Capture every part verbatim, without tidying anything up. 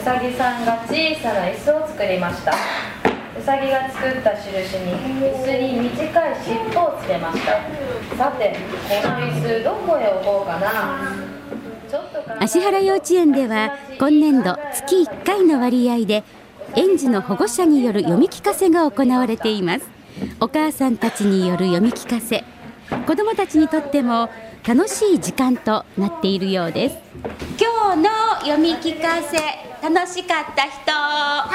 さぎさんが小さな椅子を作りました。うさぎが作った印に椅子に短い尻尾をつけました。さてこの椅子どこへ置こうかな。 芦原幼稚園では今年度月いっかいの割合で園児の保護者による読み聞かせが行われています。お母さんたちによる読み聞かせ、子どもたちにとっても楽しい時間となっているようです。今日の読み聞かせ楽しかった人？は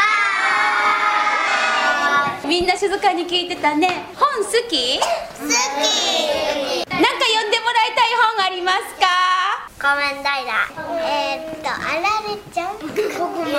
ーい。みんな静かに聞いてたね。本好き？好き。なんか読んでもらいたい本ありますか？ 仮面ライダー。えー、っと、あられちゃん。ここも。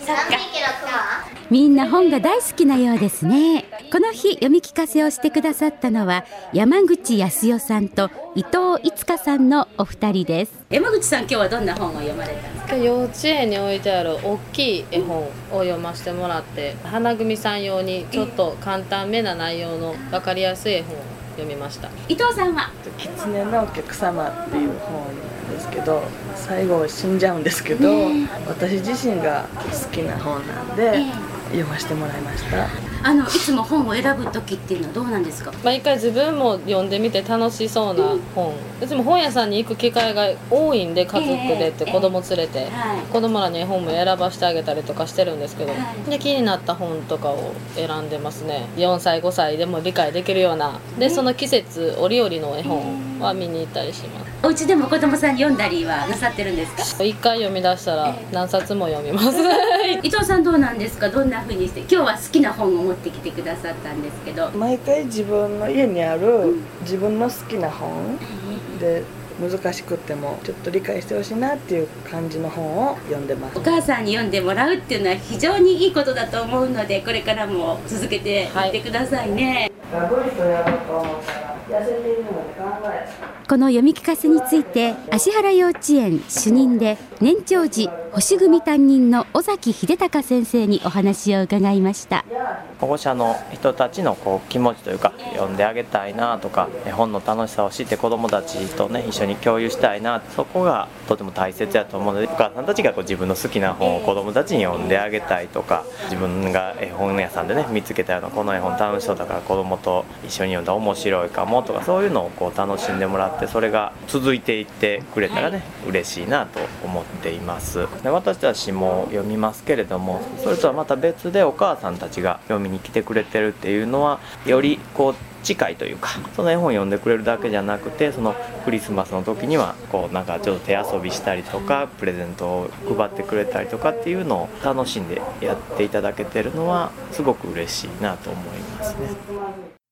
みんな本が大好きなようですね。この日読み聞かせをしてくださったのは山口康代さんと伊藤いつかさんのお二人です。山口さん、今日はどんな本を読まれたんですか？ 幼稚園に置いてある大きい絵本を読ませてもらって、花組さん用にちょっと簡単めな内容の分かりやすい絵本を読みました。 伊藤さんは狐のお客様っていう本なんですけど、最後死んじゃうんですけど、私自身が好きな本なんで、読ませてもらいました。 あのいつも本を選ぶ時っていうのはどうなんですか？ 毎回自分も読んでみて楽しそうな本、いつも本屋さんに行く機会が多いんで、家族でって子供連れて、子供らに絵本も選ばせてあげたりとかしてるんですけど、で気になった本とかを選んでますね。よんさいごさいでも理解できるようなで、その季節折々の絵本は見に行ったりします。 お家でも子供さんに読んだりはなさってるんですか？ 一回読み出したら何冊も読みます伊藤さんどうなんですか？どんな風にして今日は好きな本を持ってきてくださったんですけど。 毎回自分の家にある自分の好きな本で、難しくってもちょっと理解してほしいなっていう感じの本を読んでます。 お母さんに読んでもらうっていうのは非常にいいことだと思うので、これからも続けていってくださいね。 ラブリとやろうと思ったら痩せているので考えこの読み聞かせについて芦原幼稚園主任で年長児星組担任の尾崎秀隆先生にお話を伺いました。 保護者の人たちのこう気持ちというか、読んであげたいなとか、本の楽しさを知って子どもたちとね一緒に共有したいな、そこがとても大切だと思うので、お母さんたちがこう自分の好きな本を子どもたちに読んであげたいとか、自分が絵本屋さんでね見つけたようなこの絵本楽しそうだから子どもと一緒に読んだら面白いかもとか、そういうのをこう楽しんでもらって、それが続いていってくれたらね嬉しいなと思っています。で、私たちも読みますけれども、それとはまた別でお母さんたちが読みに来てくれてるっていうのはよりこう近いというか、その絵本読んでくれるだけじゃなくて、そのクリスマスの時にはこうなんかちょっと手遊びしたりとか、プレゼントを配ってくれたりとかっていうのを楽しんでやっていただけてるのはすごく嬉しいなと思いますね。